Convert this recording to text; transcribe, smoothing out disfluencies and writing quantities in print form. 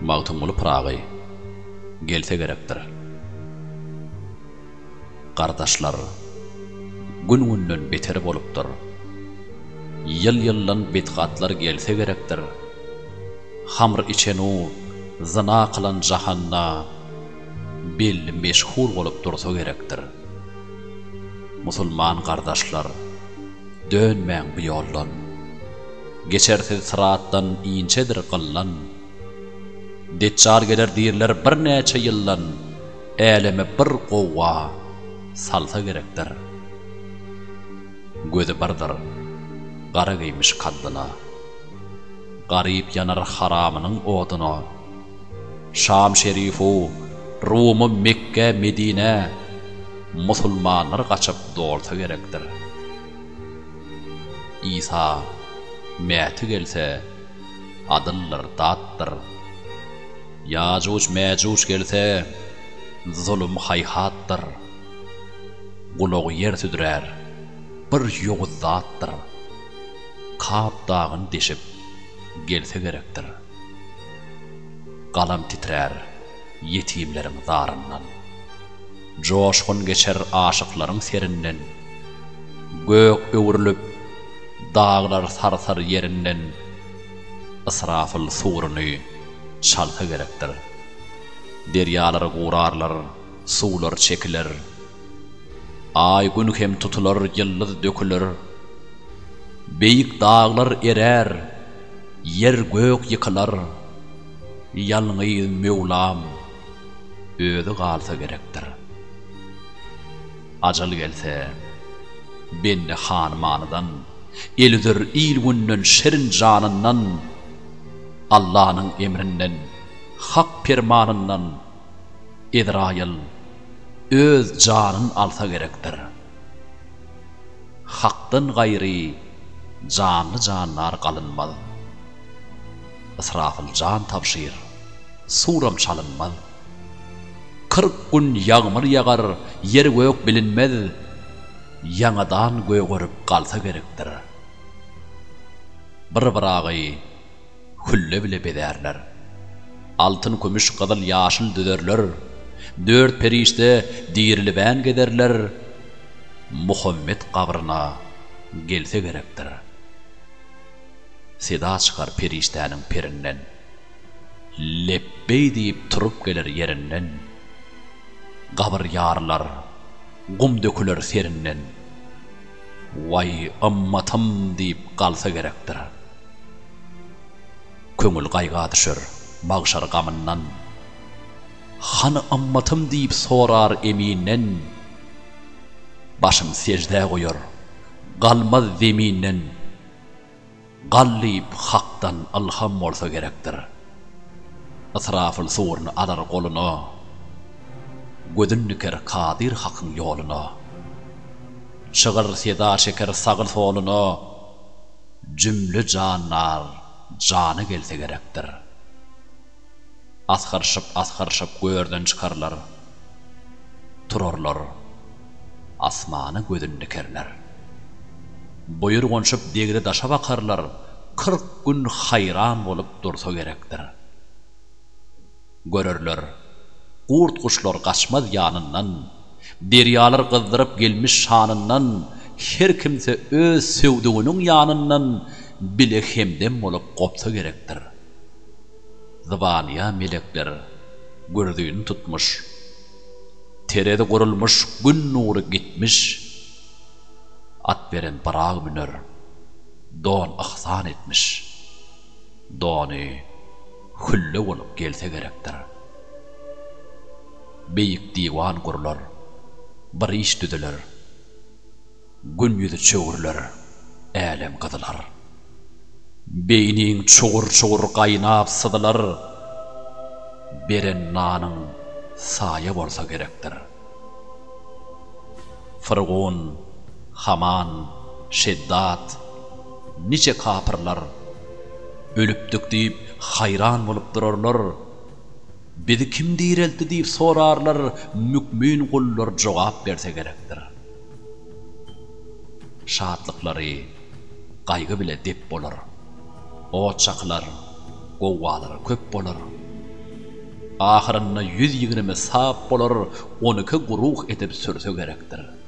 Mağtumulu Prag'y gelse gerekdir. Kardaşlar, gün-günden beter bolupdyr. Yıl-yıllan betgatlar gelse gerekdir. Hamr içenu, zina kılan jahanna belli meşhur bolup dursa gerekdir. Musulman kardaşlar, dönmäň bu ýoldan. Geçersiz sıratdan iňçedir kıllan. Deçar geler diýerler bir näçe ýyllan, äleme bir gowwa salsa gerekdir. Gözi bardyr, gara giymiş kaddyna. Garyp yanar haramynyň oduna. Şam şerifu, Rumy, Mekke, Medine, musulmanlar gaçyp dolsa gerekdir. İsa mäti gelse adyllar datdyr. Yajuj Majuj gelse zulüm hayhatdyr. Gulagy yer tüdürär, bir ýogy zatdyr. Kap dağyn deşip gelse gerekdir. Galam titrär yetimleriň zaryndan. Joşgun geçer aşyklaryň serinden. Gök öwrülüp dağlar sarsar yerinden. Israfil suruny çalsa gerekdir. Deryalar gurarlar, suwlar çekiler. Ay gün hem tutular, yıldız dökülür. Beyik dağlar erer, yer gök yıkılar. Yalňy Mevlam özi galsa gerekdir. Ajal gelse bende hanmanydan, elüdir il günden şerin janyndan, Allah'ın emrinden, hak permanından Edrail öz canın alsa gerektir. Hakdan gayri canlı canlar kalınmaz. Israfil can tapşir, suram çalınmaz. 40 gün yağmur yağar, yer gök bilinmez. Yanadan göğürüp kalsa gerektir. Bir biragy hülle bile bederler. Altın, kümüş, kızıl, yaşıl düderler. 4 perişte dirilibän gederler. Muhammed kabryna gelse gerektir. Seda çıkar periştäniň perinden. Lebbey diýip turup geler yerinden. Kabr yarlar, gum döküler serinden. Vay ammatym diýip kalsa gerektir. Köngül gaýga düşer, magşar gamyndan. Hany ammatym diýip sorar eminen. Başym secde goýar, galmaz zeminen. Gallyp hakdan alham bolsa gerekdir. Israfil suwruny adar goluna. Gözün niker kadir hakyň ýoluna. Çygyr seda şeker sagyl soluna. Cümle canlar canı gelse gerektir. Askarşıp göğerden çıkarlar. Turarlar. Asmany gözün dikerler. Boyur gonşup degre daşa bakarlar. 40 gün hayran bolup dursa gerektir. Görürler. Kurt kuşlar kaçmaz yanından. Deryalar kızdyryp gelmiş şanından. Her kimse öz sevdiğinin yanından bile hemdem bolup kopsa gerektir. Zıbaniya melekler gördüğünü tutmuş. Terede kurulmuş, gün nuru gitmiş. At veren barag münür. Don ahsan etmiş. Doni hülle olup gelse gerektir. Beyik diwan kurular. Bir iş düdüler. Gün yüzü çöwürler. Elem kadılar. Beyniň çoğur gaýnap sydylar. Beren nanyň saýa bolsa gerekdir. Firgun, Haman, Şeddat, nice kapırlar ölüpdük diýip hayran bolup durarlar. Bizi kim diýreldi diýip sorarlar. Mükmin gullar jogap berse gerekdir. Şatlyklary gaýgy bile dep bolar. O çaklar, gowwalar köp bolar. ahyrynda 120 sap bolar, 12 guruh edip sürse gerekdir.